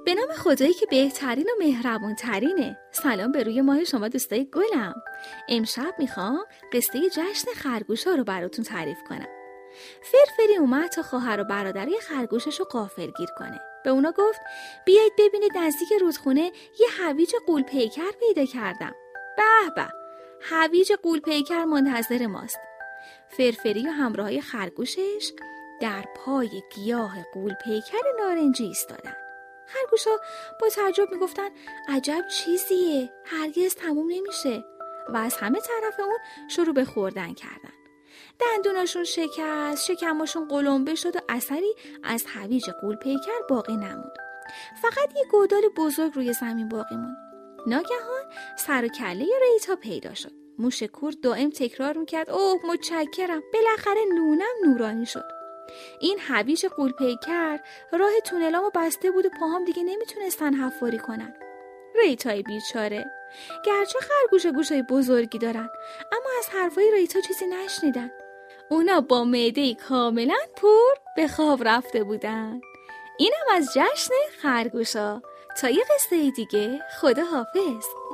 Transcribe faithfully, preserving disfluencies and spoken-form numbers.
به نام خدایی که بهترین و مهربون ترینه. سلام به روی ماه شما دوستای گلم. امشب میخوام قصه جشن خرگوش‌ها رو براتون تعریف کنم. فرفری اومد تا خواهر و برادرای خرگوشش رو غافلگیر کنه. به اونا گفت بیایید ببینید نزدیک رودخونه یه هویج غول پیکر پیدا کردم. به به، هویج غول پیکر منتظر ماست. فرفری و همراهای خرگوشش در پای گیاه غول پیکر نارنجی ایستادن. خرگوشا با تعجب میگفتن عجب چیزیه، هرگز تموم نمیشه، و از همه طرف اون شروع به خوردن کردن. دندوناشون شکست، شکماشون قلمبه شد و اثری از هویج غول پیکر باقی نموند. فقط یه گودال بزرگ روی زمین باقی موند. ناگهان سر و کله ریتا پیدا شد. موش کور دائم تکرار میکرد اوه متشکرم، بالاخره نونم نورانی شد. این هویج غول پیکر راه تونلامو بسته بود و پاهام دیگه نمیتونستن حفاری کنن. ریتای بیچاره، گرچه خرگوش گوشای بزرگی دارن اما از حرفای ریتا چیزی نشنیدن. اونا با معده‌ای کاملا پر به خواب رفته بودن. اینم از جشن خرگوشا. تا یه قصه دیگه، خدا حافظ.